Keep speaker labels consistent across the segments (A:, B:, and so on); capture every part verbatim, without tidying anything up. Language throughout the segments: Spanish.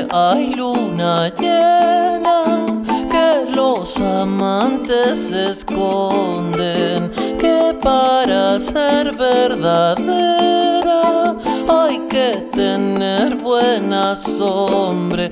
A: hay luna llena, que los amantes se esconden, que para ser verdadera hay que tener buena sombra.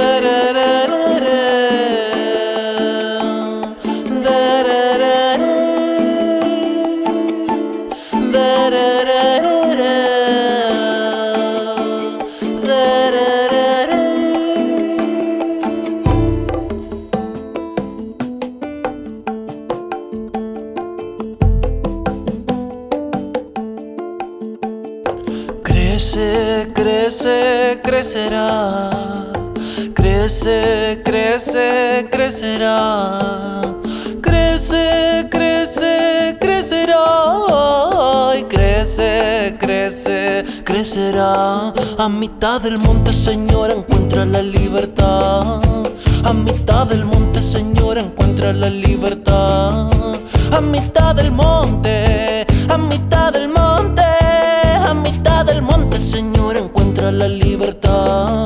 A: Crece, crece, crecerá. Crece, crece, crecerá. Crece, crece, crecerá. Y crece, crece, crecerá. A mitad del monte, señora, encuentra la libertad. A mitad del monte, señora, encuentra la libertad. A mitad del monte, a mitad del monte, a mitad del monte, señora, encuentra la libertad.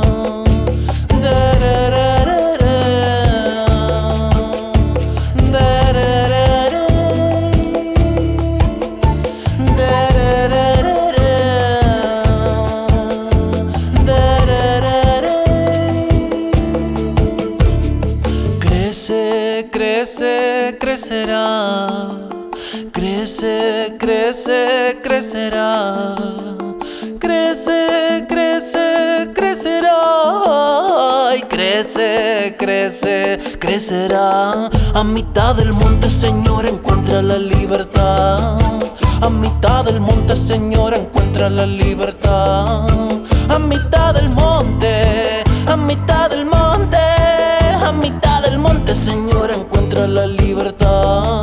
A: Crece, crece, crecerá. Crece, crece, crecerá. Crece, crece, crecerá. Y crece, crece, crecerá. A mitad del monte, señora, encuentra la libertad. A mitad del monte, señora, encuentra la libertad. A mitad del monte, a mitad del monte, a mitad del monte, señora, encuentra la libertad.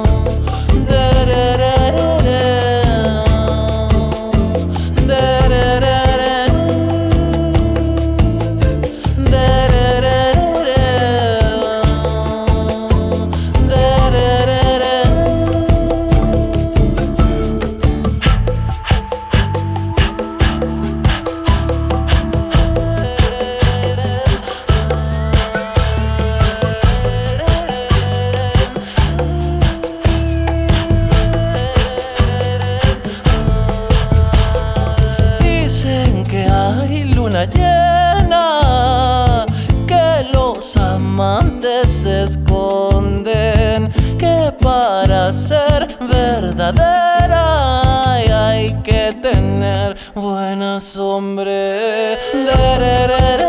A: Luna llena, que los amantes se esconden, que para ser verdadera hay que tener buena sombra.